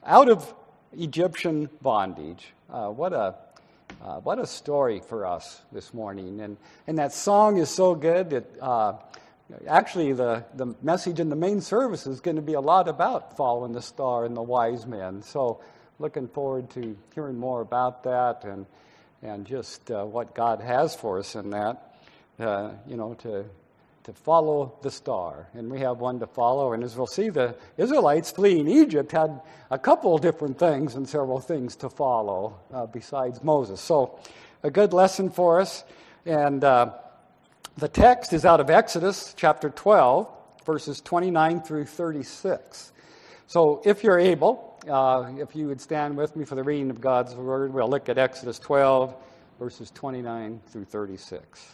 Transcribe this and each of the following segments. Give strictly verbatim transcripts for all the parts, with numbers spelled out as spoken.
out of Egyptian bondage. Uh, what a uh, what a story for us this morning. And and that song is so good that uh, actually the, the message in the main service is going to be a lot about following the star and the wise men. So looking forward to hearing more about that and and just uh, what God has for us in that. Uh, you know, to to follow the star. And we have one to follow. And as we'll see, the Israelites fleeing Egypt had a couple different things and several things to follow uh, besides Moses. So a good lesson for us. And uh, the text is out of Exodus chapter twelve, verses twenty-nine through thirty-six. So if you're able, uh, if you would stand with me for the reading of God's word, we'll look at Exodus twelve, verses twenty-nine through thirty-six.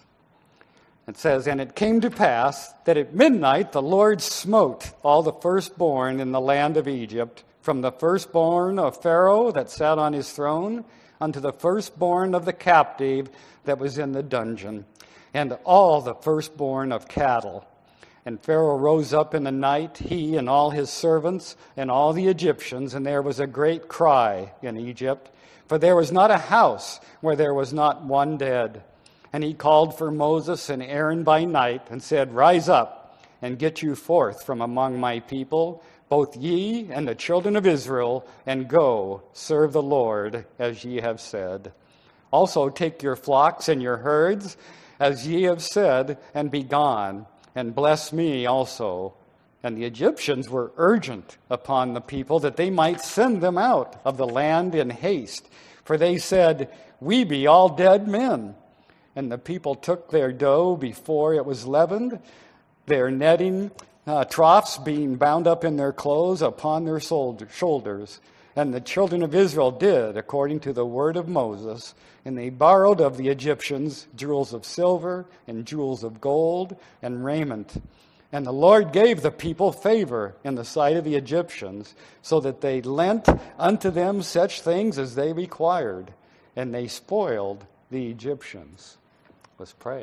It says, "And it came to pass that at midnight the Lord smote all the firstborn in the land of Egypt, from the firstborn of Pharaoh that sat on his throne, unto the firstborn of the captive that was in the dungeon, and all the firstborn of cattle. And Pharaoh rose up in the night, he and all his servants, and all the Egyptians, and there was a great cry in Egypt, for there was not a house where there was not one dead. And he called for Moses and Aaron by night, and said, Rise up, and get you forth from among my people, both ye and the children of Israel, and go, serve the Lord, as ye have said. Also take your flocks and your herds, as ye have said, and be gone, and bless me also. And the Egyptians were urgent upon the people, that they might send them out of the land in haste. For they said, We be all dead men. And the people took their dough before it was leavened, their netting uh, troughs being bound up in their clothes upon their shoulders. And the children of Israel did according to the word of Moses. And they borrowed of the Egyptians jewels of silver and jewels of gold and raiment. And the Lord gave the people favor in the sight of the Egyptians, so that they lent unto them such things as they required. And they spoiled the Egyptians." Let's pray.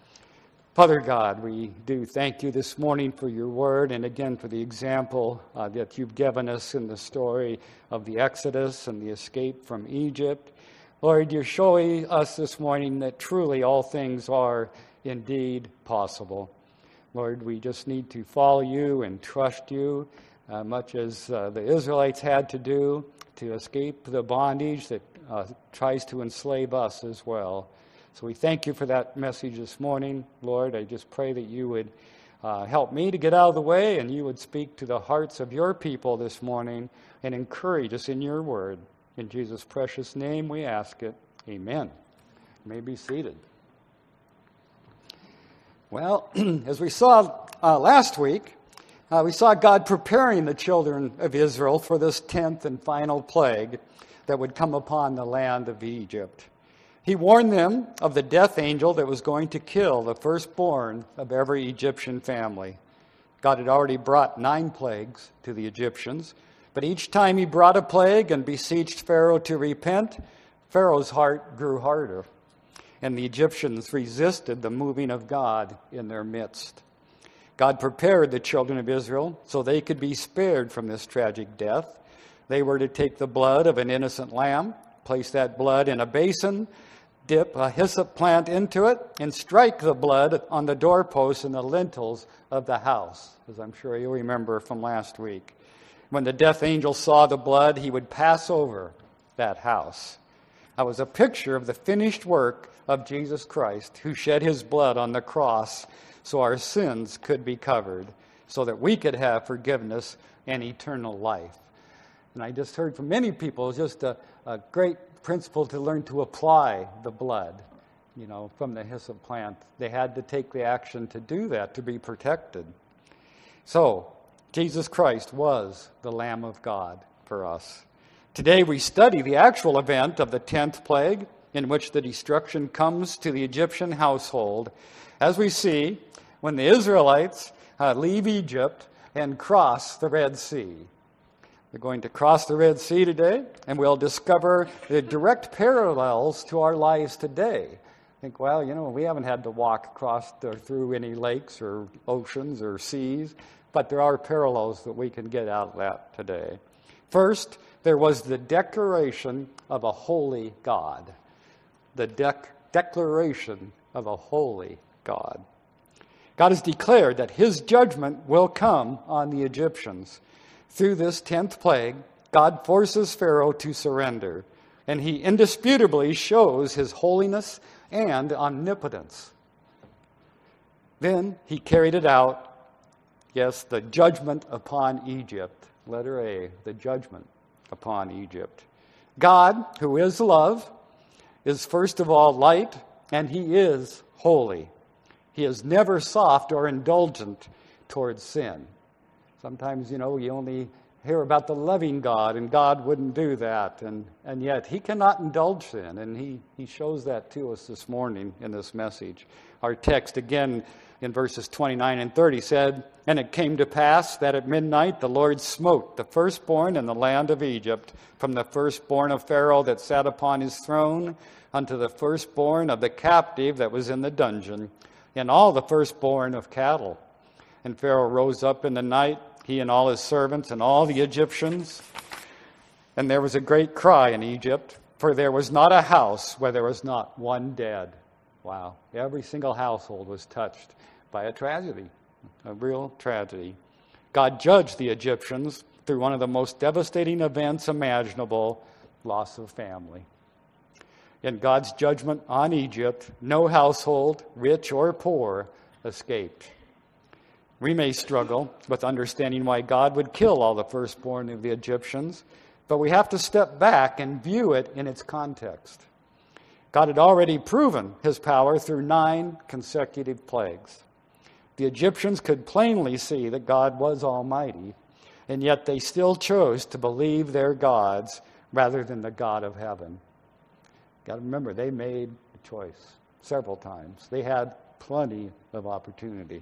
Father God, we do thank you this morning for your word, and again for the example uh, that you've given us in the story of the Exodus and the escape from Egypt. Lord, you're showing us this morning that truly all things are indeed possible. Lord, we just need to follow you and trust you, uh, much as uh, the Israelites had to do to escape the bondage that uh, tries to enslave us as well. So we thank you for that message this morning. Lord, I just pray that you would uh, help me to get out of the way, and you would speak to the hearts of your people this morning and encourage us in your word. In Jesus' precious name we ask it. Amen. You may be seated. Well, as we saw uh, last week, uh, we saw God preparing the children of Israel for this tenth and final plague that would come upon the land of Egypt. He warned them of the death angel that was going to kill the firstborn of every Egyptian family. God had already brought nine plagues to the Egyptians, but each time he brought a plague and beseeched Pharaoh to repent, Pharaoh's heart grew harder, and the Egyptians resisted the moving of God in their midst. God prepared the children of Israel so they could be spared from this tragic death. They were to take the blood of an innocent lamb, place that blood in a basin, dip a hyssop plant into it, and strike the blood on the doorposts and the lintels of the house, as I'm sure you remember from last week. When the death angel saw the blood, he would pass over that house. That was a picture of the finished work of Jesus Christ, who shed his blood on the cross so our sins could be covered, so that we could have forgiveness and eternal life. And I just heard from many people, it's just a, a great principle to learn to apply the blood, you know, from the hyssop plant. They had to take the action to do that, to be protected. So, Jesus Christ was the Lamb of God for us. Today we study the actual event of the tenth plague, in which the destruction comes to the Egyptian household, as we see when the Israelites uh, leave Egypt and cross the Red Sea. We're going to cross the Red Sea today, and we'll discover the direct parallels to our lives today. Think, well, you know, we haven't had to walk across or through any lakes or oceans or seas, but there are parallels that we can get out of that today. First, there was the declaration of a holy God. The dec- declaration of a holy God. God has declared that his judgment will come on the Egyptians. Through this tenth plague, God forces Pharaoh to surrender, and he indisputably shows his holiness and omnipotence. Then he carried it out. Yes, the judgment upon Egypt. Letter A, the judgment upon Egypt. God, who is love, is first of all light, and he is holy. He is never soft or indulgent towards sin. Sometimes, you know, you only hear about the loving God, and God wouldn't do that. And, and yet, he cannot indulge sin, and he, he shows that to us this morning in this message. Our text, again, in verses twenty-nine and thirty said, "And it came to pass that at midnight the Lord smote the firstborn in the land of Egypt, from the firstborn of Pharaoh that sat upon his throne, unto the firstborn of the captive that was in the dungeon, and all the firstborn of cattle. And Pharaoh rose up in the night, he and all his servants, and all the Egyptians. And there was a great cry in Egypt, for there was not a house where there was not one dead." Wow. Every single household was touched by a tragedy, a real tragedy. God judged the Egyptians through one of the most devastating events imaginable, loss of family. In God's judgment on Egypt, no household, rich or poor, escaped. We may struggle with understanding why God would kill all the firstborn of the Egyptians, but we have to step back and view it in its context. God had already proven his power through nine consecutive plagues. The Egyptians could plainly see that God was almighty, and yet they still chose to believe their gods rather than the God of heaven. Got to remember, they made a choice several times. They had plenty of opportunity.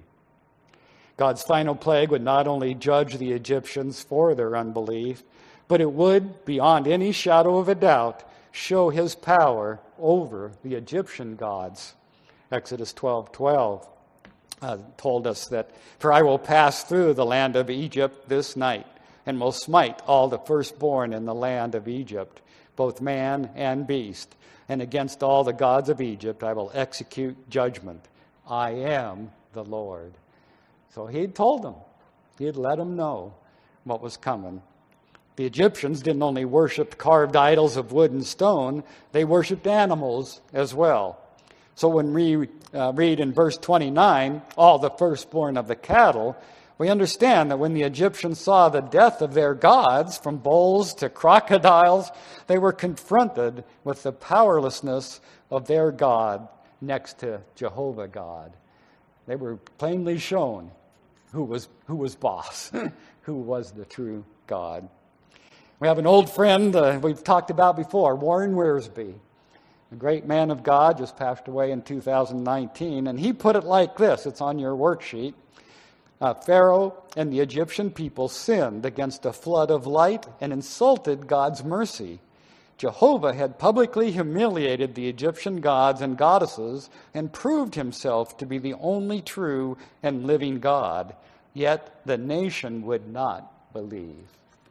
God's final plague would not only judge the Egyptians for their unbelief, but it would, beyond any shadow of a doubt, show his power over the Egyptian gods. Exodus twelve twelve uh, told us that, "For I will pass through the land of Egypt this night, and will smite all the firstborn in the land of Egypt, both man and beast. And against all the gods of Egypt I will execute judgment. I am the Lord." So he had told them. He had let them know what was coming. The Egyptians didn't only worship carved idols of wood and stone, they worshipped animals as well. So when we uh, read in verse twenty-nine, "all the firstborn of the cattle," we understand that when the Egyptians saw the death of their gods, from bulls to crocodiles, they were confronted with the powerlessness of their God next to Jehovah God. They were plainly shown who was, who was boss, who was the true God. We have an old friend uh, we've talked about before, Warren Wiersbe, a great man of God, just passed away in two thousand nineteen, and he put it like this, it's on your worksheet. Uh, Pharaoh and the Egyptian people sinned against a flood of light and insulted God's mercy. Jehovah had publicly humiliated the Egyptian gods and goddesses and proved himself to be the only true and living God, yet the nation would not believe.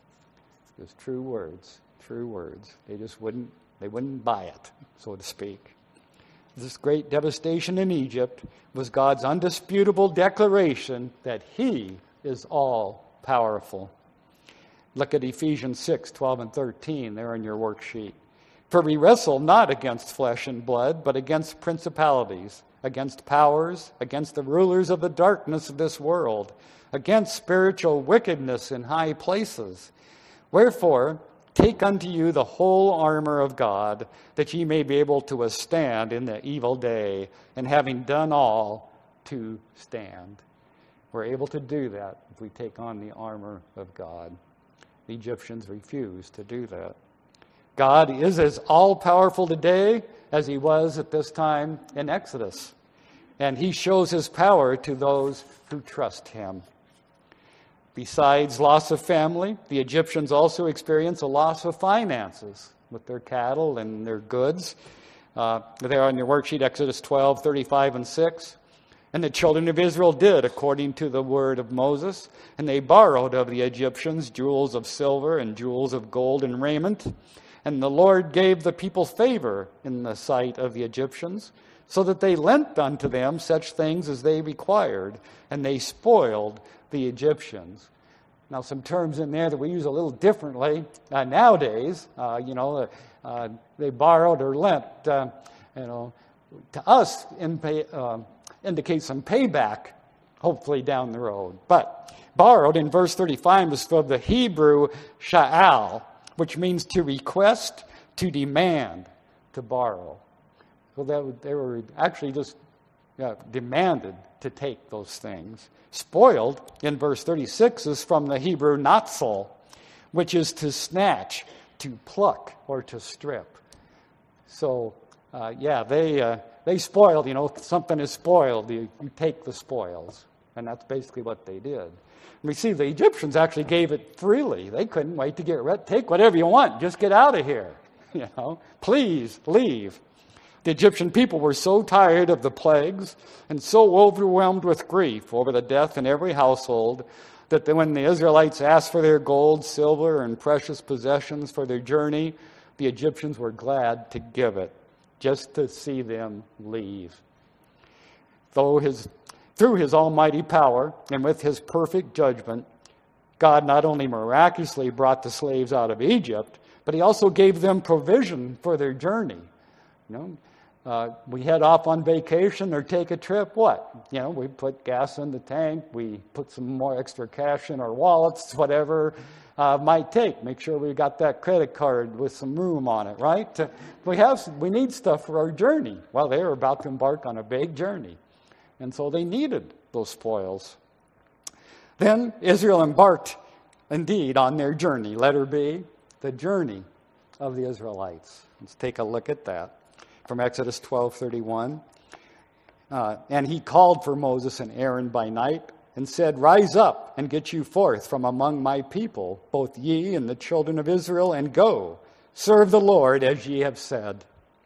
Just true words, true words. They just wouldn't, they wouldn't buy it, so to speak. This great devastation in Egypt was God's undisputable declaration that he is all-powerful. Look at Ephesians six, twelve and thirteen there in your worksheet. "For we wrestle not against flesh and blood, but against principalities, against powers, against the rulers of the darkness of this world, against spiritual wickedness in high places. Wherefore, take unto you the whole armor of God, that ye may be able to withstand in the evil day, and having done all, to stand." We're able to do that if we take on the armor of God. The Egyptians refused to do that. God is as all-powerful today as he was at this time in Exodus, and he shows his power to those who trust him. Besides loss of family, the Egyptians also experience a loss of finances with their cattle and their goods. Uh, there on your worksheet, Exodus twelve, thirty-five and six. And the children of Israel did according to the word of Moses, and they borrowed of the Egyptians jewels of silver and jewels of gold and raiment. And the Lord gave the people favor in the sight of the Egyptians, so that they lent unto them such things as they required, and they spoiled the Egyptians. Now, some terms in there that we use a little differently uh, nowadays. Uh, you know, uh, they borrowed or lent. Uh, you know, to us, in pay, uh, indicates some payback, hopefully down the road. But borrowed in verse thirty-five is from the Hebrew sha'al, which means to request, to demand, to borrow. So that they were actually just uh, demanded to take those things. Spoiled, in verse thirty-six, is from the Hebrew natsal, which is to snatch, to pluck, or to strip. So, uh, yeah, they uh, they spoiled, you know, if something is spoiled, you, you take the spoils. And that's basically what they did. And we see the Egyptians actually gave it freely. They couldn't wait to get rid. Take whatever you want, just get out of here. You know, please leave. The Egyptian people were so tired of the plagues and so overwhelmed with grief over the death in every household that when the Israelites asked for their gold, silver, and precious possessions for their journey, the Egyptians were glad to give it, just to see them leave. Though his, through his almighty power and with his perfect judgment, God not only miraculously brought the slaves out of Egypt, but he also gave them provision for their journey. You know, uh, we head off on vacation or take a trip, what? You know, we put gas in the tank, we put some more extra cash in our wallets, whatever uh, might take. Make sure we got that credit card with some room on it, right? Uh, we have, we need stuff for our journey. Well, they were about to embark on a big journey, and so they needed those spoils. Then Israel embarked, indeed, on their journey. Letter B, the journey of the Israelites. Let's take a look at that. From Exodus twelve thirty-one. Uh, and he called for Moses and Aaron by night and said, Rise up and get you forth from among my people, both ye and the children of Israel, and go, serve the Lord as ye have said.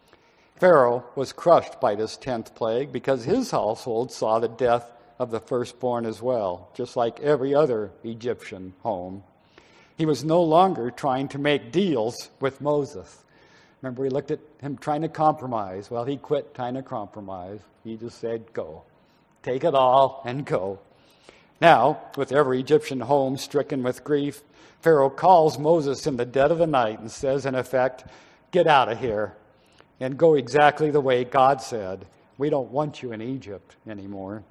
Pharaoh was crushed by this tenth plague because his household saw the death of the firstborn as well, just like every other Egyptian home. He was no longer trying to make deals with Moses. Remember, we looked at him trying to compromise. Well, he quit trying to compromise. He just said, go. Take it all and go. Now, with every Egyptian home stricken with grief, Pharaoh calls Moses in the dead of the night and says, in effect, get out of here and go exactly the way God said. We don't want you in Egypt anymore.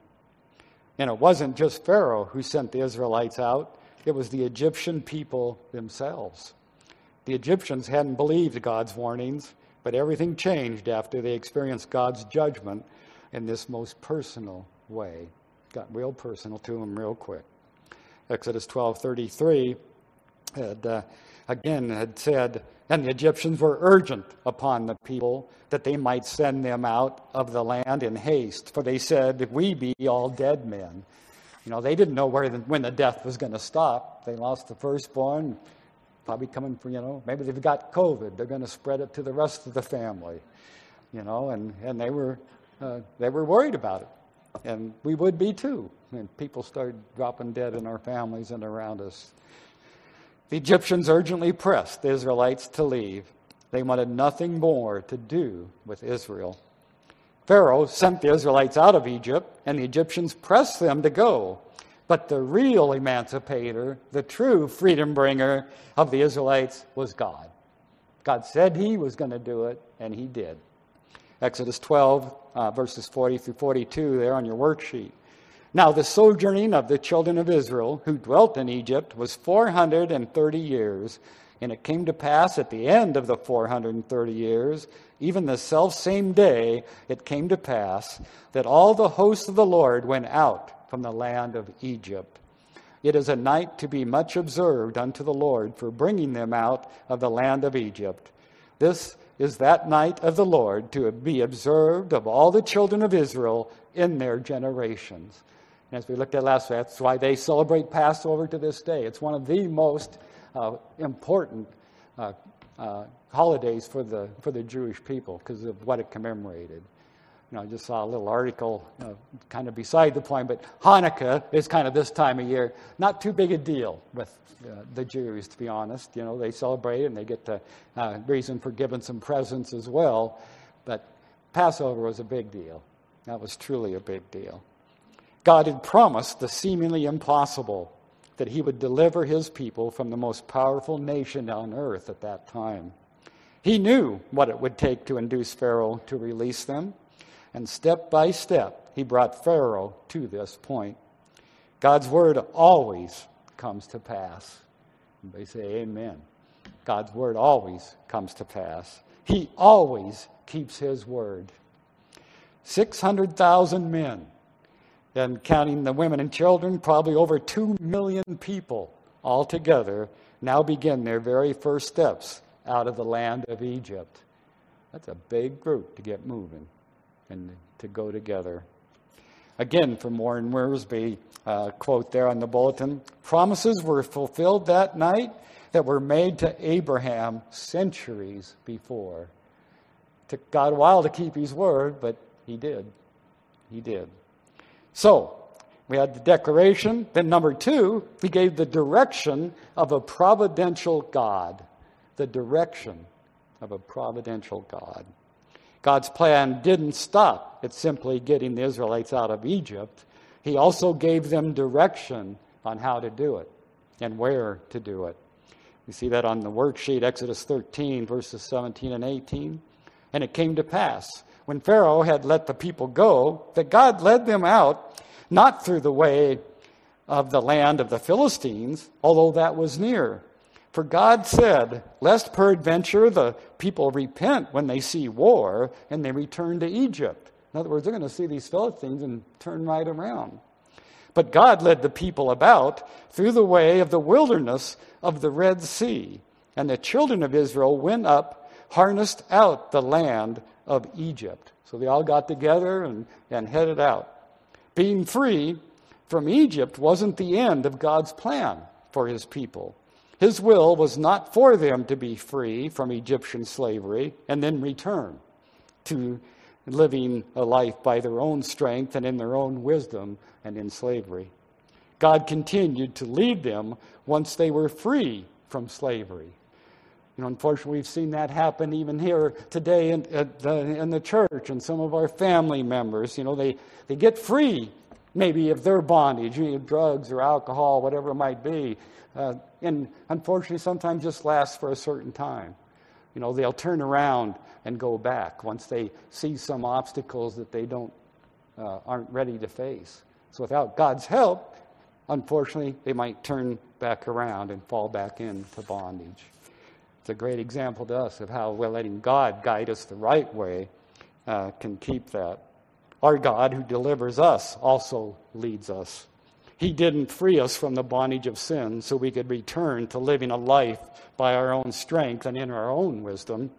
And it wasn't just Pharaoh who sent the Israelites out. It was the Egyptian people themselves. The Egyptians hadn't believed God's warnings, but everything changed after they experienced God's judgment in this most personal way. Got real personal to them real quick. Exodus twelve thirty-three had, uh, again had said, and the Egyptians were urgent upon the people that they might send them out of the land in haste, for they said, we be all dead men. You know, they didn't know where the, when the death was going to stop. They lost the firstborn. Probably coming for, you know, maybe they've got COVID. They're going to spread it to the rest of the family, you know, and, and they were uh, they were worried about it. And we would be too. And people started dropping dead in our families and around us. The Egyptians urgently pressed the Israelites to leave. They wanted nothing more to do with Israel. Pharaoh sent the Israelites out of Egypt, and the Egyptians pressed them to go. But the real emancipator, the true freedom bringer of the Israelites was God. God said he was going to do it, and he did. Exodus twelve, uh, verses forty through forty-two, there on your worksheet. Now the sojourning of the children of Israel, who dwelt in Egypt, was four hundred thirty years. And it came to pass at the end of the four hundred thirty years, even the selfsame day, it came to pass that all the hosts of the Lord went out from the land of Egypt. It is a night to be much observed unto the Lord for bringing them out of the land of Egypt. This is that night of the Lord to be observed of all the children of Israel in their generations. And as we looked at last week, that's why they celebrate Passover to this day. It's one of the most uh, important uh, uh, holidays for the for the Jewish people because of what it commemorated. You know, I just saw a little article, uh, kind of beside the point, but Hanukkah is kind of this time of year. Not too big a deal with uh, the Jews, to be honest. You know, they celebrate it and they get the uh, reason for giving some presents as well. But Passover was a big deal. That was truly a big deal. God had promised the seemingly impossible, that he would deliver his people from the most powerful nation on earth at that time. He knew what it would take to induce Pharaoh to release them, and step by step, he brought Pharaoh to this point. God's word always comes to pass. And they say amen. God's word always comes to pass. He always keeps his word. six hundred thousand men, and counting the women and children, probably over two million people altogether now begin their very first steps out of the land of Egypt. That's a big group to get moving and to go together. Again, from Warren Wiersbe, uh, quote there on the bulletin, promises were fulfilled that night that were made to Abraham centuries before. It took God a while to keep his word, but he did. He did. So, we had the declaration. Then number two, he gave the direction of a providential God. The direction of a providential God. God's plan didn't stop at simply getting the Israelites out of Egypt. He also gave them direction on how to do it and where to do it. We see that on the worksheet, Exodus thirteen, verses seventeen and eighteen. And it came to pass, when Pharaoh had let the people go, that God led them out, not through the way of the land of the Philistines, although that was near. For God said, lest peradventure the people repent when they see war, and they return to Egypt. In other words, they're going to see these Philistines and turn right around. But God led the people about through the way of the wilderness of the Red Sea, and the children of Israel went up, harnessed out the land of Egypt. So they all got together and, and headed out. Being free from Egypt wasn't the end of God's plan for his people. His will was not for them to be free from Egyptian slavery and then return to living a life by their own strength and in their own wisdom and in slavery. God continued to lead them once they were free from slavery. You know, unfortunately, we've seen that happen even here today in, at the, in the church and some of our family members. You know, they, they get free maybe of their bondage, you know, drugs or alcohol, whatever it might be. Uh, and unfortunately, sometimes just lasts for a certain time. You know, they'll turn around and go back once they see some obstacles that they don't uh, aren't ready to face. So without God's help, unfortunately, they might turn back around and fall back into bondage. It's a great example to us of how we're letting God guide us the right way uh, can keep that. Our God, who delivers us, also leads us. He didn't free us from the bondage of sin so we could return to living a life by our own strength and in our own wisdom.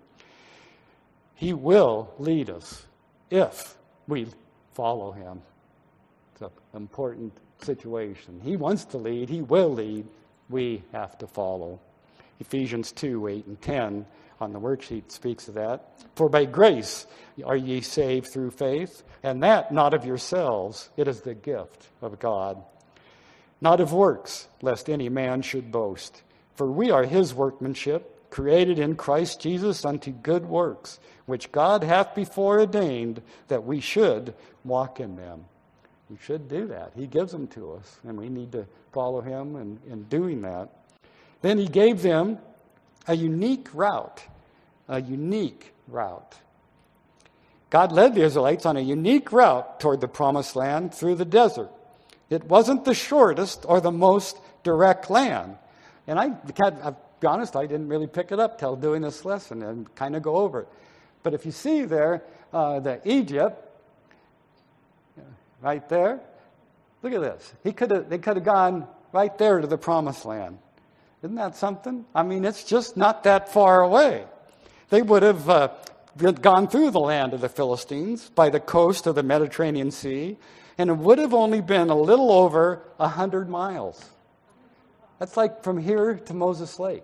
He will lead us if we follow him. It's an important situation. He wants to lead. He will lead. We have to follow. Ephesians two, eight and ten on the worksheet speaks of that. For by grace are ye saved through faith, and that not of yourselves. It is the gift of God. Not of works, lest any man should boast. For we are his workmanship, created in Christ Jesus unto good works, which God hath before ordained that we should walk in them. We should do that. He gives them to us, and we need to follow him in, in doing that. Then he gave them a unique route, a unique route. God led the Israelites on a unique route toward the promised land through the desert. It wasn't the shortest or the most direct land. And I, I'll be honest, I didn't really pick it up till doing this lesson and kind of go over it. But if you see there, uh, the Egypt, right there, look at this. He could have, they could have gone right there to the promised land. Isn't that something? I mean, it's just not that far away. They would have uh, gone through the land of the Philistines by the coast of the Mediterranean Sea, and it would have only been a little over a hundred miles. That's like from here to Moses Lake.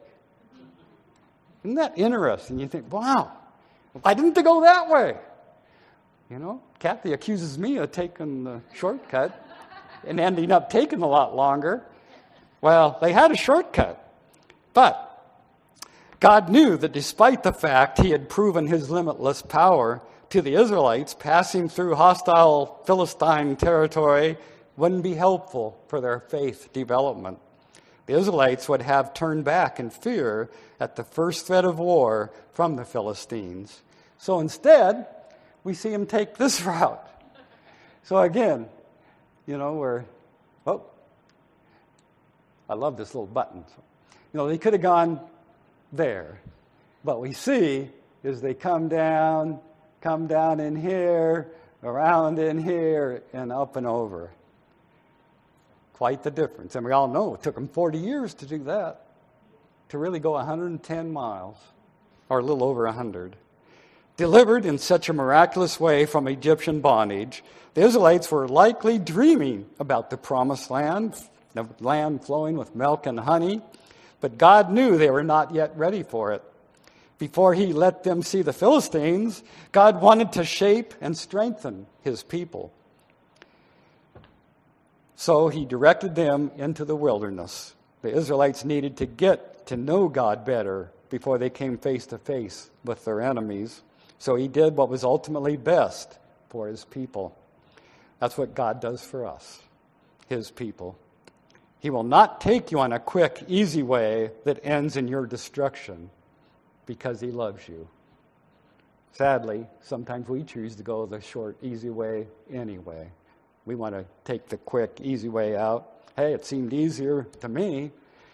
Isn't that interesting? You think, wow, why didn't they go that way? You know, Kathy accuses me of taking the shortcut and ending up taking a lot longer. Well, they had a shortcut. But God knew that despite the fact he had proven his limitless power to the Israelites, passing through hostile Philistine territory wouldn't be helpful for their faith development. The Israelites would have turned back in fear at the first threat of war from the Philistines. So instead, we see them take this route. So again, you know, we're, oh, I love this little button. You know, they could have gone there. But we see is they come down, come down in here, around in here, and up and over. Quite the difference. And we all know it took them forty years to do that, to really go one hundred ten miles, or a little over one hundred. Delivered in such a miraculous way from Egyptian bondage, the Israelites were likely dreaming about the promised land, the land flowing with milk and honey, but God knew they were not yet ready for it. Before he let them see the Philistines, God wanted to shape and strengthen his people. So he directed them into the wilderness. The Israelites needed to get to know God better before they came face to face with their enemies. So he did what was ultimately best for his people. That's what God does for us, his people. He will not take you on a quick, easy way that ends in your destruction because he loves you. Sadly, sometimes we choose to go the short, easy way anyway. We want to take the quick, easy way out. Hey, it seemed easier to me,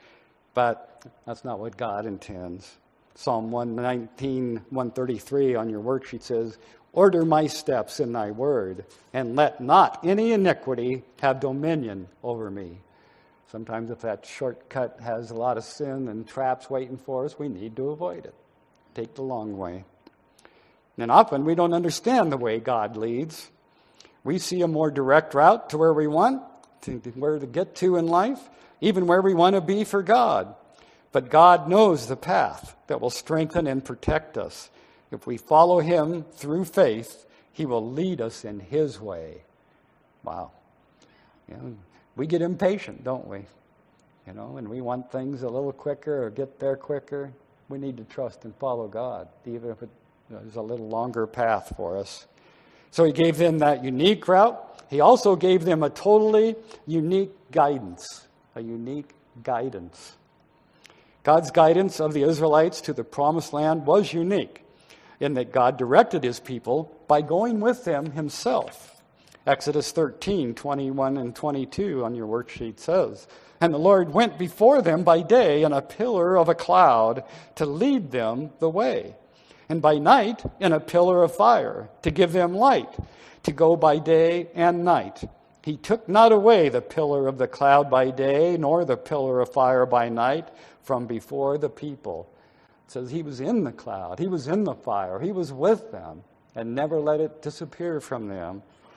but that's not what God intends. Psalm one nineteen, one thirty-three on your worksheet says, "Order my steps in thy word, and let not any iniquity have dominion over me." Sometimes if that shortcut has a lot of sin and traps waiting for us, we need to avoid it. Take the long way. And often we don't understand the way God leads. We see a more direct route to where we want, to where to get to in life, even where we want to be for God. But God knows the path that will strengthen and protect us. If we follow him through faith, he will lead us in his way. Wow. You know, we get impatient, don't we? You know, and we want things a little quicker or get there quicker. We need to trust and follow God, even if it is a little longer path for us. So he gave them that unique route. He also gave them a totally unique guidance, a unique guidance. God's guidance of the Israelites to the promised land was unique in that God directed his people by going with them himself. Exodus thirteen, twenty-one and twenty-two on your worksheet says, "And the Lord went before them by day in a pillar of a cloud to lead them the way, and by night in a pillar of fire to give them light, to go by day and night. He took not away the pillar of the cloud by day, nor the pillar of fire by night from before the people." It says he was in the cloud, he was in the fire, he was with them, and never let it disappear from them.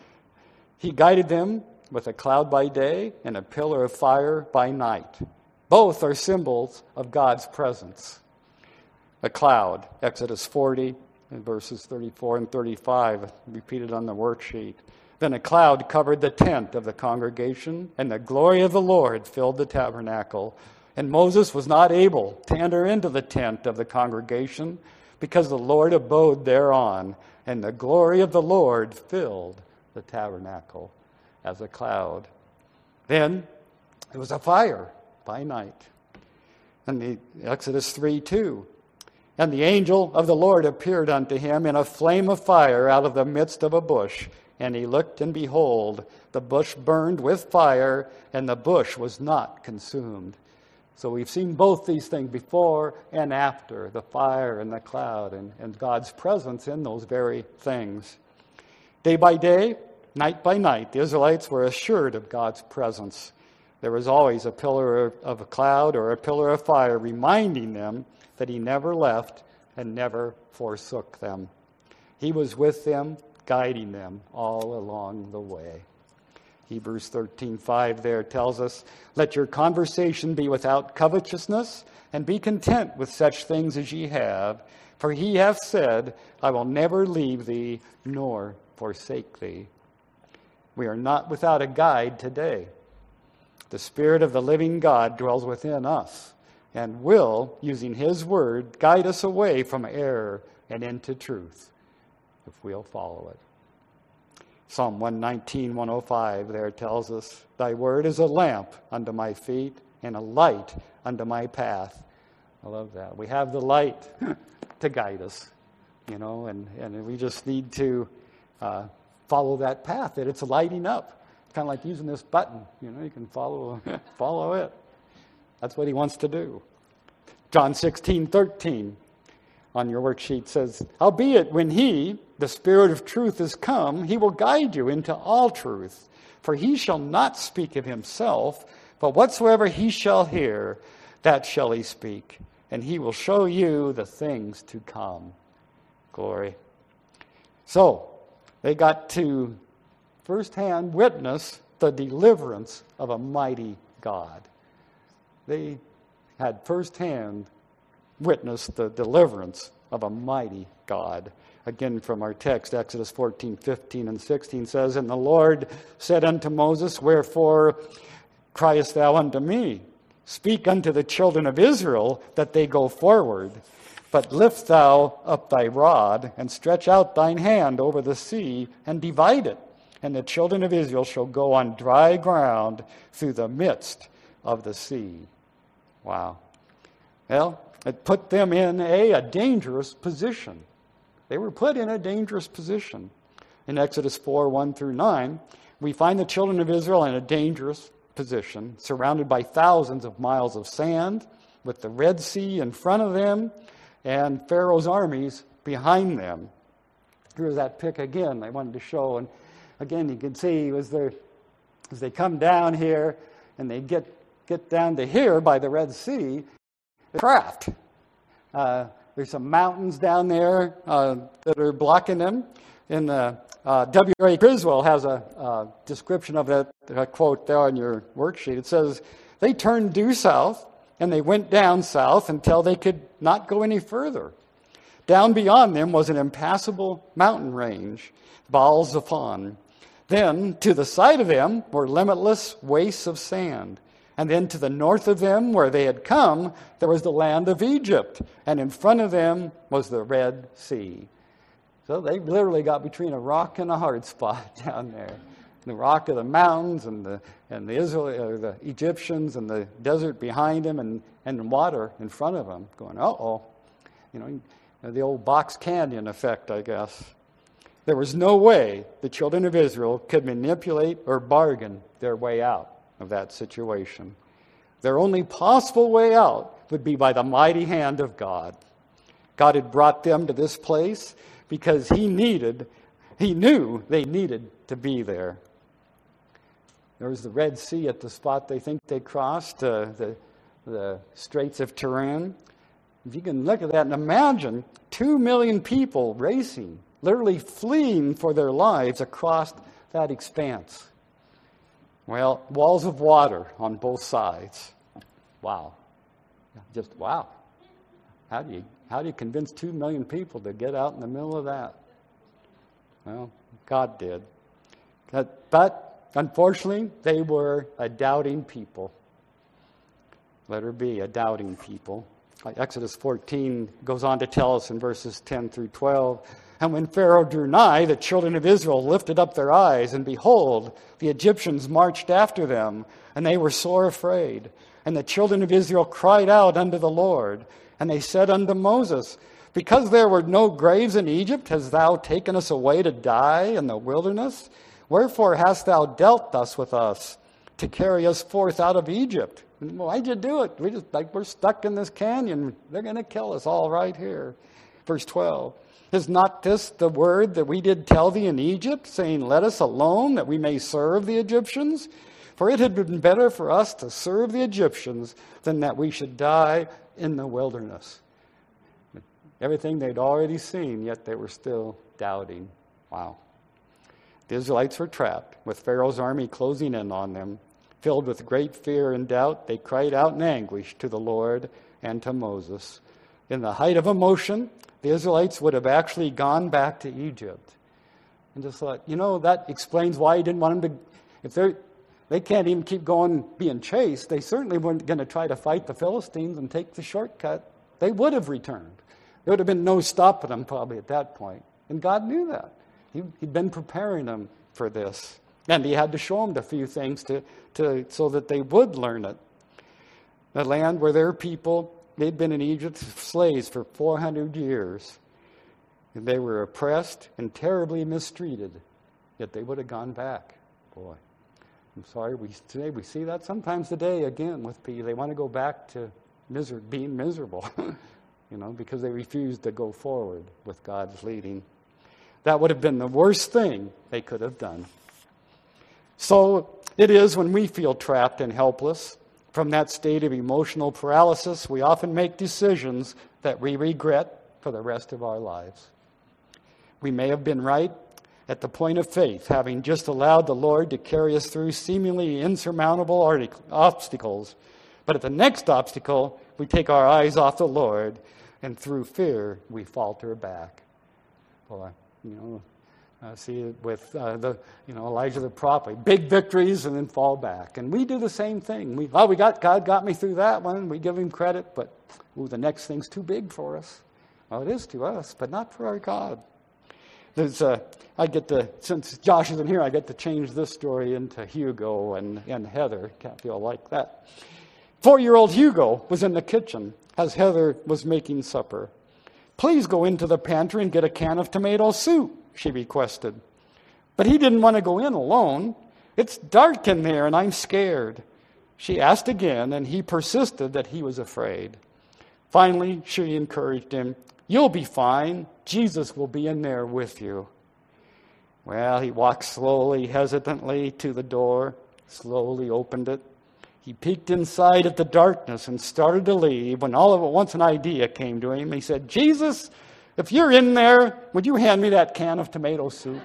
He guided them with a cloud by day and a pillar of fire by night. Both are symbols of God's presence. A cloud, Exodus forty, and verses thirty-four and thirty-five, repeated on the worksheet. "Then a cloud covered the tent of the congregation, and the glory of the Lord filled the tabernacle. And Moses was not able to enter into the tent of the congregation, because the Lord abode thereon, and the glory of the Lord filled the tabernacle," as a cloud. Then it was a fire by night. And the Exodus three two. "And the angel of the Lord appeared unto him in a flame of fire out of the midst of a bush. And he looked, and behold, the bush burned with fire, and the bush was not consumed." So we've seen both these things before and after, the fire and the cloud, and, and God's presence in those very things. Day by day, night by night, the Israelites were assured of God's presence. There was always a pillar of, of a cloud or a pillar of fire reminding them that he never left and never forsook them. He was with them, guiding them all along the way. Hebrews thirteen five there tells us, "Let your conversation be without covetousness, and be content with such things as ye have. For he hath said, I will never leave thee nor forsake thee. We are not without a guide today. The Spirit of the living God dwells within us and will, using His word, guide us away from error and into truth, if we'll follow it. Psalm one nineteen, one oh five there tells us, thy word is a lamp unto my feet and a light unto my path. I love that. We have the light to guide us, you know, and, and we just need to uh, follow that path that it's lighting up. It's kind of like using this button, you know, you can follow follow it. That's what He wants to do. John sixteen, thirteen on your worksheet says, howbeit when He, the Spirit of truth, is come, He will guide you into all truth. For He shall not speak of Himself, but whatsoever He shall hear, that shall He speak. And He will show you the things to come. Glory. So, they got to firsthand witness the deliverance of a mighty God. They had firsthand witnessed the deliverance of a mighty God. Again, from our text, Exodus fourteen, fifteen, and sixteen says, and the Lord said unto Moses, wherefore criest thou unto me? Speak unto the children of Israel that they go forward. But lift thou up thy rod, and stretch out thine hand over the sea, and divide it. And the children of Israel shall go on dry ground through the midst of the sea. Wow. Well, it put them in a, a dangerous position. They were put in a dangerous position. In Exodus four, one through nine, we find the children of Israel in a dangerous position, surrounded by thousands of miles of sand, with the Red Sea in front of them, and Pharaoh's armies behind them. Here's that pic again I wanted to show. And again, you can see as, as they come down here, and they get, get down to here by the Red Sea, the craft. Uh, there's some mountains down there uh, that are blocking them. In the uh, W A Criswell has a uh, description of that uh, quote there on your worksheet. It says, they turned due south, and they went down south until they could not go any further. Down beyond them was an impassable mountain range, Baal Zephon. Then to the side of them were limitless wastes of sand. And then to the north of them, where they had come, there was the land of Egypt. And in front of them was the Red Sea. So they literally got between a rock and a hard spot down there. The rock of the mountains and the and the Israel, or the Egyptians and the desert behind them, and, and water in front of them. Going, uh-oh. You know, the old Box Canyon effect, I guess. There was no way the children of Israel could manipulate or bargain their way out of that situation. Their only possible way out would be by the mighty hand of God. God had brought them to this place because He needed, He knew they needed to be there. There was the Red Sea at the spot they think they crossed, uh, the, the Straits of Tiran. If you can look at that and imagine two million people racing, literally fleeing for their lives across that expanse. Well, walls of water on both sides. Wow. Just wow. How do you how do you convince two million people to get out in the middle of that? Well, God did. But unfortunately, they were a doubting people. Let her be a doubting people. Exodus fourteen goes on to tell us in verses ten through twelve, and when Pharaoh drew nigh, the children of Israel lifted up their eyes, and behold, the Egyptians marched after them, and they were sore afraid. And the children of Israel cried out unto the Lord, and they said unto Moses, because there were no graves in Egypt, hast thou taken us away to die in the wilderness? Wherefore hast thou dealt thus with us, to carry us forth out of Egypt? Why'd you do it? We just like we're stuck in this canyon. They're going to kill us all right here. Verse twelve. Is not this the word that we did tell thee in Egypt, saying, let us alone, that we may serve the Egyptians? For it had been better for us to serve the Egyptians than that we should die in the wilderness. Everything they'd already seen, yet they were still doubting. Wow. The Israelites were trapped, with Pharaoh's army closing in on them. Filled with great fear and doubt, they cried out in anguish to the Lord and to Moses. In the height of emotion, the Israelites would have actually gone back to Egypt. And just thought, you know, that explains why he didn't want them to, if they're, they can't even keep going being chased, they certainly weren't going to try to fight the Philistines and take the shortcut. They would have returned. There would have been no stopping them probably at that point. And God knew that. He, he'd been preparing them for this. And he had to show them a few things to, to so that they would learn it. The land where their people, they'd been in Egypt slaves for four hundred years. And they were oppressed and terribly mistreated. Yet they would have gone back. Boy, I'm sorry, we today we see that sometimes today again with people. They want to go back to miser- being miserable, you know, because they refuse to go forward with God's leading. That would have been the worst thing they could have done. So it is when we feel trapped and helpless. From that state of emotional paralysis, we often make decisions that we regret for the rest of our lives. We may have been right at the point of faith, having just allowed the Lord to carry us through seemingly insurmountable obstacles. But at the next obstacle, we take our eyes off the Lord, and through fear, we falter back. Boy, you know, I see it with uh, the, you know, Elijah the prophet. Big victories and then fall back. And we do the same thing. We, oh, we got, God got me through that one. We give him credit, but ooh, the next thing's too big for us. Well, it is to us, but not for our God. There's, uh, I get to, since Josh isn't here, I get to change this story into Hugo and, and Heather. Can't feel like that. Four-year-old Hugo was in the kitchen as Heather was making supper. Please go into the pantry and get a can of tomato soup, she requested. But he didn't want to go in alone. It's dark in there and I'm scared. She asked again and he persisted that he was afraid. Finally, she encouraged him. You'll be fine. Jesus will be in there with you. Well, he walked slowly, hesitantly to the door, slowly opened it. He peeked inside at the darkness and started to leave when all of at once an idea came to him. He said, Jesus, if you're in there, would you hand me that can of tomato soup?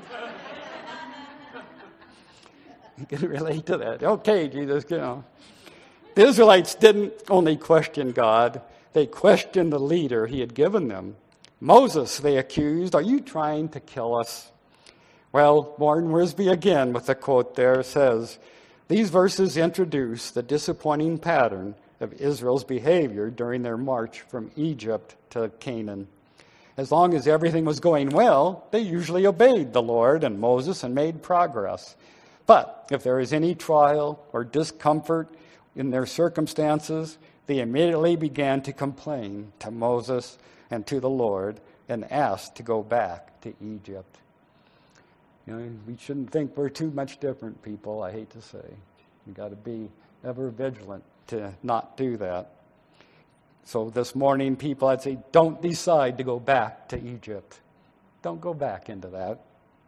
You can relate to that. Okay, Jesus, you know. The Israelites didn't only question God. They questioned the leader he had given them. Moses, they accused, are you trying to kill us? Well, Warren Wiersbe again with the quote there says, these verses introduce the disappointing pattern of Israel's behavior during their march from Egypt to Canaan. As long as everything was going well, they usually obeyed the Lord and Moses and made progress. But if there is any trial or discomfort in their circumstances, they immediately began to complain to Moses and to the Lord and asked to go back to Egypt. You know, we shouldn't think we're too much different, people, I hate to say. You've got to be ever vigilant to not do that. So this morning, people, I'd say, don't decide to go back to Egypt. Don't go back into that.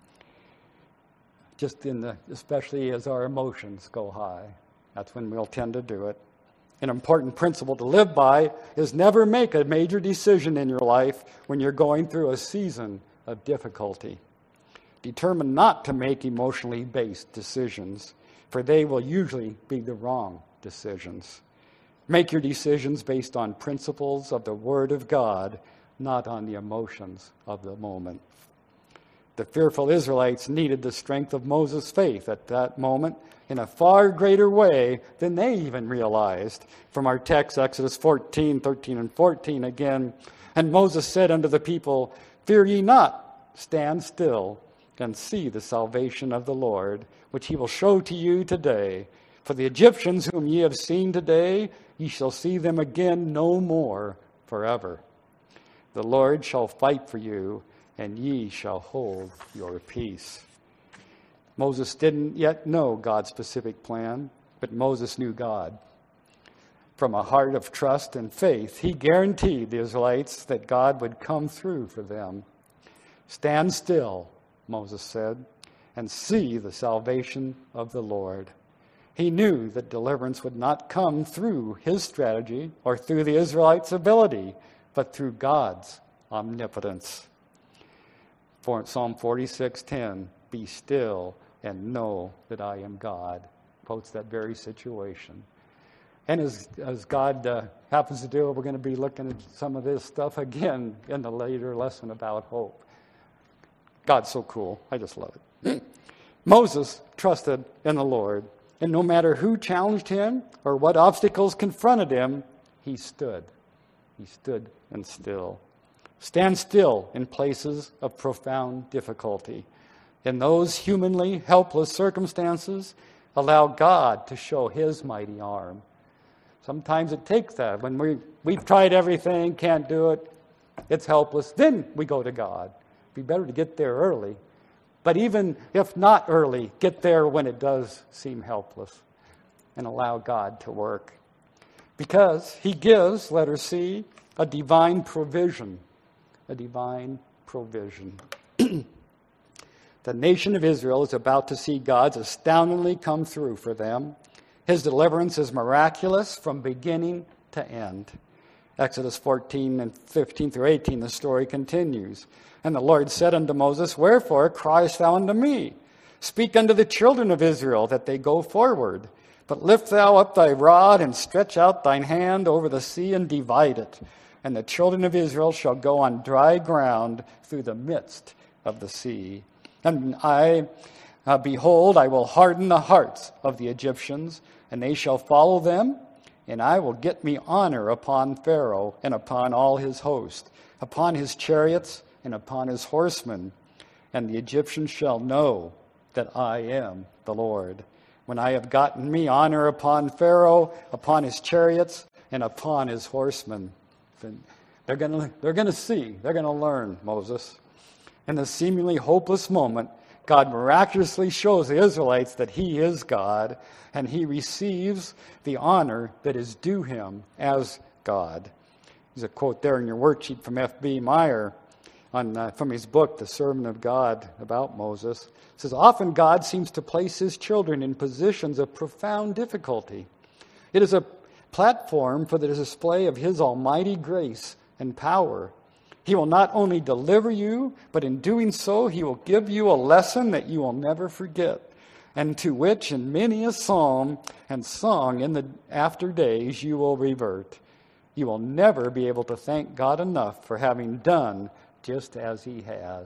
Just in the, especially as our emotions go high. That's when we'll tend to do it. An important principle to live by is never make a major decision in your life when you're going through a season of difficulty. Determine not to make emotionally based decisions, for they will usually be the wrong decisions. Make your decisions based on principles of the Word of God, not on the emotions of the moment. The fearful Israelites needed the strength of Moses' faith at that moment in a far greater way than they even realized. From our text, Exodus fourteen, thirteen and fourteen again, and Moses said unto the people, fear ye not, stand still, and see the salvation of the Lord, which he will show to you today. For the Egyptians whom ye have seen today, ye shall see them again no more forever. The Lord shall fight for you, and ye shall hold your peace. Moses didn't yet know God's specific plan, but Moses knew God. From a heart of trust and faith, he guaranteed the Israelites that God would come through for them. Stand still, Moses said, and see the salvation of the Lord. He knew that deliverance would not come through his strategy or through the Israelites' ability, but through God's omnipotence. For Psalm forty-six ten, be still and know that I am God, quotes that very situation. And as, as God uh, happens to do, we're going to be looking at some of this stuff again in the later lesson about hope. God's so cool. I just love it. Moses trusted in the Lord, and no matter who challenged him or what obstacles confronted him, he stood. He stood and still. Stand still in places of profound difficulty. In those humanly helpless circumstances, allow God to show his mighty arm. Sometimes it takes that. When we, we've tried everything, can't do it, it's helpless, then we go to God. It'd be better to get there early. But even if not early, get there when it does seem helpless and allow God to work. Because he gives, letter C, a divine provision. A divine provision. The nation of Israel is about to see God's astoundingly come through for them. His deliverance is miraculous from beginning to end. Exodus fourteen and fifteen through eighteen, the story continues. And the Lord said unto Moses, Wherefore criest thou unto me? Speak unto the children of Israel that they go forward. But lift thou up thy rod and stretch out thine hand over the sea and divide it. And the children of Israel shall go on dry ground through the midst of the sea. And I, uh, behold, I will harden the hearts of the Egyptians, and they shall follow them, and I will get me honor upon Pharaoh and upon all his host, upon his chariots and upon his horsemen. And the Egyptians shall know that I am the Lord, when I have gotten me honor upon Pharaoh, upon his chariots, and upon his horsemen. They're going to they're going to see, they're going to learn, Moses. In the seemingly hopeless moment, God miraculously shows the Israelites that he is God, and he receives the honor that is due him as God. There's a quote there in your worksheet from F B Meyer on, uh, from his book, The Servant of God, about Moses. It says, often God seems to place his children in positions of profound difficulty. It is a platform for the display of his almighty grace and power. He will not only deliver you, but in doing so, he will give you a lesson that you will never forget, and to which in many a psalm and song in the after days you will revert. You will never be able to thank God enough for having done just as he has.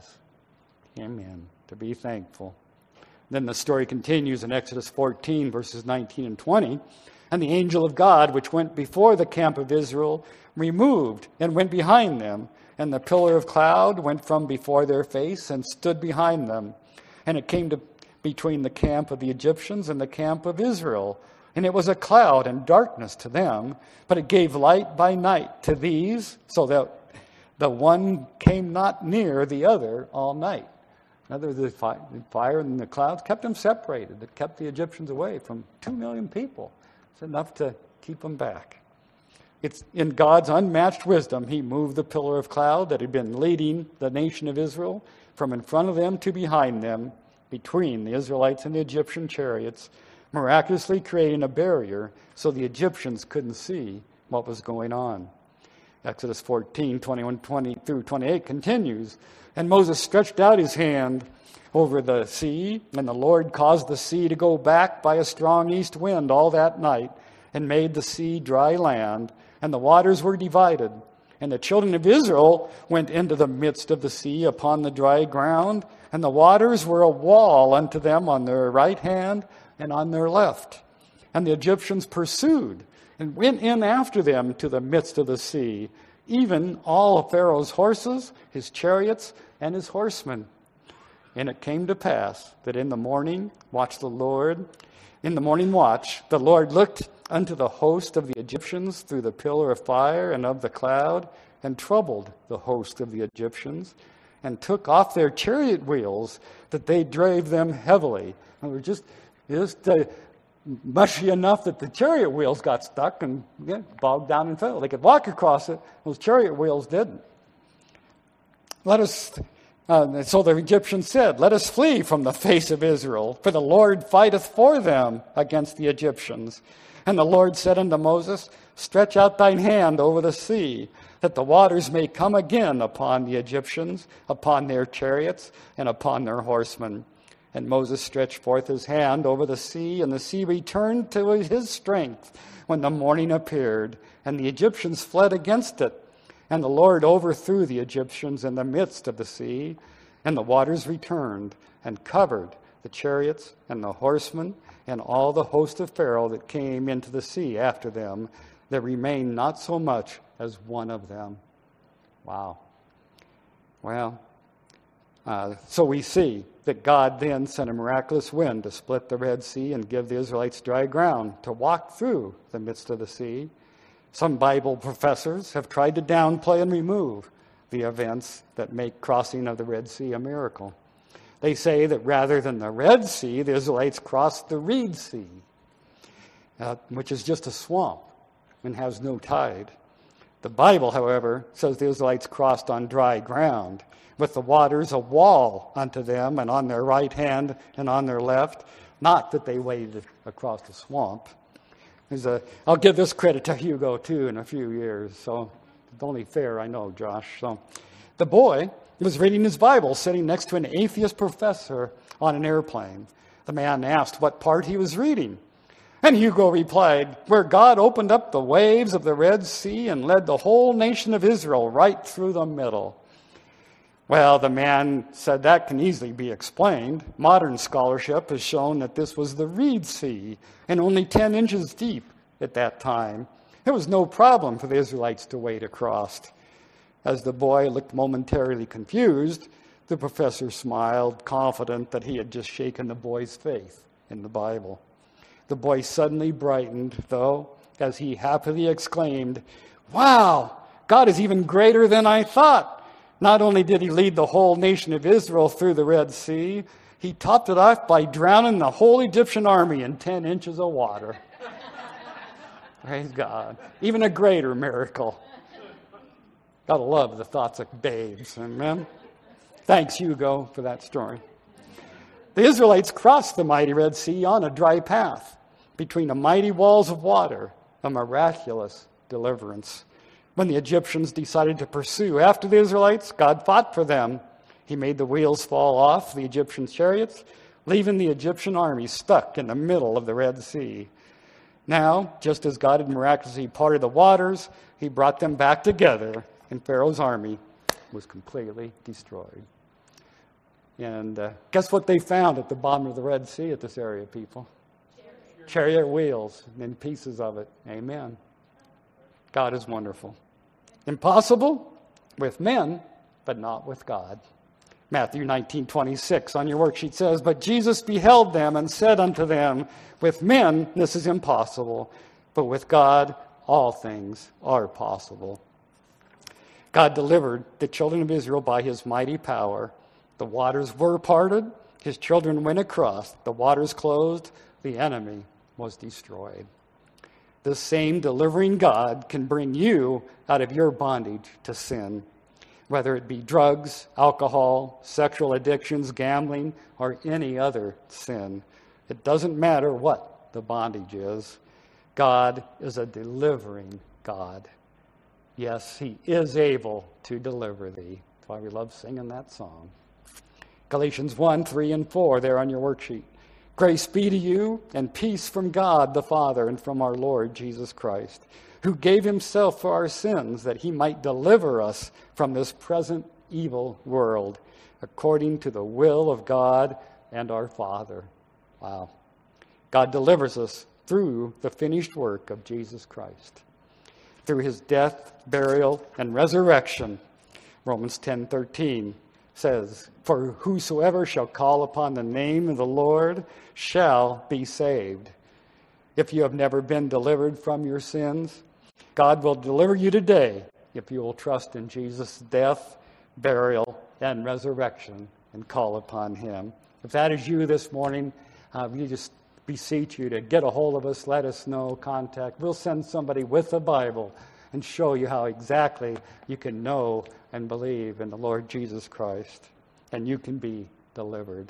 Amen. To be thankful. Then the story continues in Exodus fourteen, verses nineteen and twenty. And the angel of God, which went before the camp of Israel, removed and went behind them. And the pillar of cloud went from before their face and stood behind them. And it came to between the camp of the Egyptians and the camp of Israel. And it was a cloud and darkness to them, but it gave light by night to these, so that the one came not near the other all night. In other words, the fire and the clouds kept them separated. It kept the Egyptians away from two million people. It's enough to keep them back. It's in God's unmatched wisdom, he moved the pillar of cloud that had been leading the nation of Israel from in front of them to behind them, between the Israelites and the Egyptian chariots, miraculously creating a barrier so the Egyptians couldn't see what was going on. Exodus fourteen, twenty-one twenty through twenty-eight continues, and Moses stretched out his hand over the sea, and the Lord caused the sea to go back by a strong east wind all that night, and made the sea dry land, and the waters were divided. And the children of Israel went into the midst of the sea upon the dry ground, and the waters were a wall unto them on their right hand and on their left. And the Egyptians pursued and went in after them to the midst of the sea, even all of Pharaoh's horses, his chariots, and his horsemen. And it came to pass that in the morning watch the Lord, in the morning watch, the Lord looked unto the host of the Egyptians through the pillar of fire and of the cloud, and troubled the host of the Egyptians, and took off their chariot wheels, that they drave them heavily. And we're just, just uh, mushy enough that the chariot wheels got stuck and yeah, bogged down and fell. They could walk across it, those chariot wheels didn't. Let us... Uh, so the Egyptians said, let us flee from the face of Israel, for the Lord fighteth for them against the Egyptians. And the Lord said unto Moses, stretch out thine hand over the sea, that the waters may come again upon the Egyptians, upon their chariots, and upon their horsemen. And Moses stretched forth his hand over the sea, and the sea returned to his strength when the morning appeared, and the Egyptians fled against it. And the Lord overthrew the Egyptians in the midst of the sea, And the waters returned and covered the chariots and the horsemen and all the host of Pharaoh that came into the sea after them. There remained not so much as one of them. Wow. Well, uh, so we see that God then sent a miraculous wind to split the Red Sea and give the Israelites dry ground to walk through the midst of the sea. Some Bible professors have tried to downplay and remove the events that make crossing of the Red Sea a miracle. They say that rather than the Red Sea, the Israelites crossed the Reed Sea, uh, which is just a swamp and has no tide. The Bible, however, says the Israelites crossed on dry ground, with the waters a wall unto them, and on their right hand and on their left, not that they waded across the swamp. There's a, I'll give this credit to Hugo, too, in a few years, so it's only fair, I know, Josh. So, the boy was reading his Bible, sitting next to an atheist professor on an airplane. The man asked what part he was reading. And Hugo replied, where God opened up the waves of the Red Sea and led the whole nation of Israel right through the middle. Well, the man said that can easily be explained. Modern scholarship has shown that this was the Reed Sea and only ten inches deep at that time. It was no problem for the Israelites to wade across. As the boy looked momentarily confused, the professor smiled, confident that he had just shaken the boy's faith in the Bible. The boy suddenly brightened, though, as he happily exclaimed, wow, God is even greater than I thought. Not only did he lead the whole nation of Israel through the Red Sea, he topped it off by drowning the whole Egyptian army in ten inches of water. Praise God. Even a greater miracle. Gotta love the thoughts of babes. Amen. Thanks, Hugo, for that story. The Israelites crossed the mighty Red Sea on a dry path between the mighty walls of water, a miraculous deliverance. When the Egyptians decided to pursue after the Israelites, God fought for them. He made the wheels fall off the Egyptian chariots, leaving the Egyptian army stuck in the middle of the Red Sea. Now, just as God had miraculously parted the waters, he brought them back together, and Pharaoh's army was completely destroyed. And uh, guess what they found at the bottom of the Red Sea at this area, people? Chariot, Chariot wheels and pieces of it. Amen. God is wonderful. Impossible with men, but not with God. Matthew nineteen twenty-six on your worksheet says, but Jesus beheld them and said unto them, with men this is impossible, but with God all things are possible. God delivered the children of Israel by his mighty power. The waters were parted. His children went across. The waters closed. The enemy was destroyed. This same delivering God can bring you out of your bondage to sin, whether it be drugs, alcohol, sexual addictions, gambling, or any other sin. It doesn't matter what the bondage is. God is a delivering God. Yes, he is able to deliver thee. That's why we love singing that song. Galatians one, three, and four, there on your worksheet. Grace be to you and peace from God the Father and from our Lord Jesus Christ, who gave himself for our sins that he might deliver us from this present evil world, according to the will of God and our Father. Wow. God delivers us through the finished work of Jesus Christ, through his death, burial, and resurrection. Romans ten thirteen says, for whosoever shall call upon the name of the Lord shall be saved. If you have never been delivered from your sins, God will deliver you today if you will trust in Jesus' death, burial, and resurrection and call upon him. If that is you this morning, uh, we just beseech you to get a hold of us, let us know, contact. We'll send somebody with the Bible and show you how exactly you can know and believe in the Lord Jesus Christ, and you can be delivered.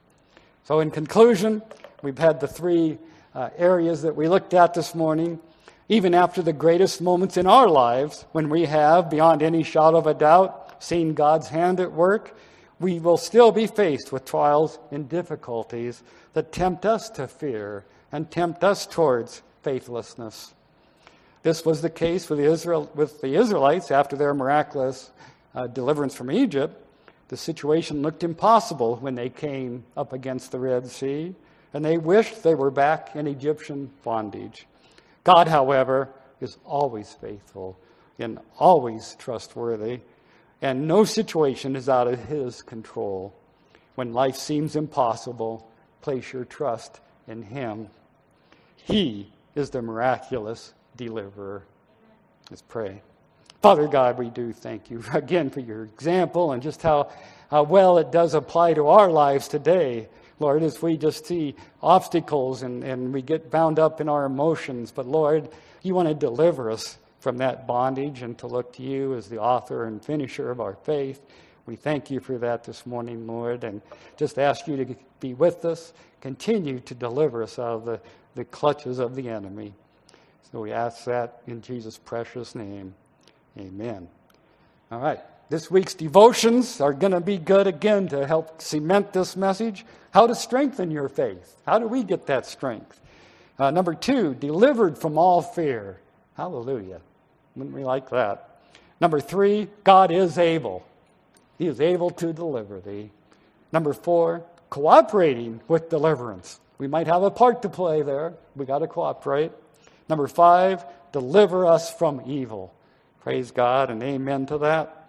So in conclusion, we've had the three uh, areas that we looked at this morning. Even after the greatest moments in our lives, when we have, beyond any shadow of a doubt, seen God's hand at work, we will still be faced with trials and difficulties that tempt us to fear and tempt us towards faithlessness. This was the case with the, Israel, with the Israelites after their miraculous uh, deliverance from Egypt. The situation looked impossible when they came up against the Red Sea, and they wished they were back in Egyptian bondage. God, however, is always faithful and always trustworthy, and no situation is out of his control. When life seems impossible, place your trust in him. He is the miraculous deliverer. Let's pray. Father God, we do thank you again for your example and just how, how well it does apply to our lives today. Lord, as we just see obstacles and, and we get bound up in our emotions. But Lord, you want to deliver us from that bondage and to look to you as the author and finisher of our faith. We thank you for that this morning, Lord, and just ask you to be with us. Continue to deliver us out of the, the clutches of the enemy. So we ask that in Jesus' precious name. Amen. All right. This week's devotions are going to be good again to help cement this message. How to strengthen your faith. How do we get that strength? Uh, number two, delivered from all fear. Hallelujah. Wouldn't we like that? Number three, God is able. He is able to deliver thee. Number four, cooperating with deliverance. We might have a part to play there. We got to cooperate. Number five, deliver us from evil. Praise God and amen to that.